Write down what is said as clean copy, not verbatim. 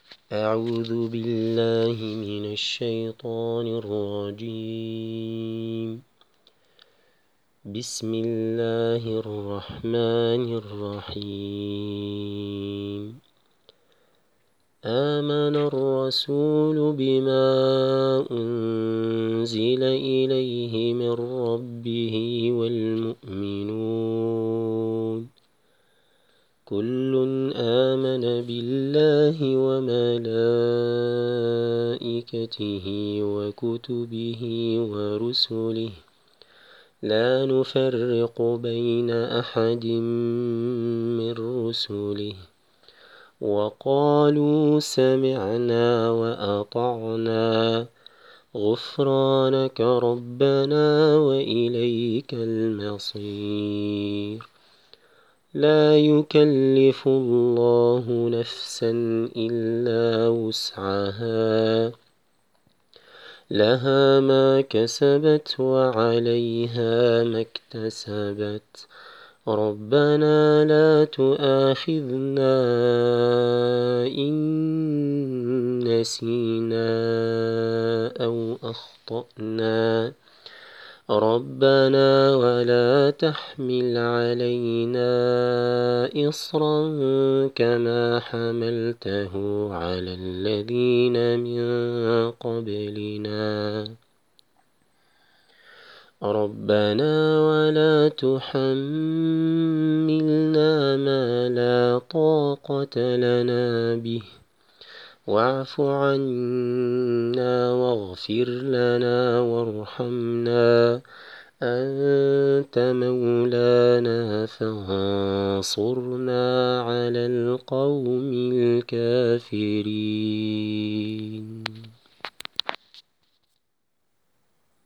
أعوذ بالله من الشيطان الرجيم. بسم الله الرحمن الرحيم. آمن الرسول بما أنزل إليه من ربه والمؤمنون كل آمن بالله وملائكته وكتبه ورسله لا نفرق بين أحد من رسله وقالوا سمعنا وأطعنا غفرانك ربنا وإليك المصير. لا يكلف الله نفسا إلا وسعها لها ما كسبت وعليها ما اكتسبت ربنا لا تؤاخذنا إن نسينا أو أخطأنا ربنا ولا تحمل علينا إصرا كما حملته على الذين من قبلنا ربنا ولا تحملنا ما لا طاقة لنا به واعف عنا واغفر لنا وارحمنا أنت مولانا فانصرنا على القوم الكافرين.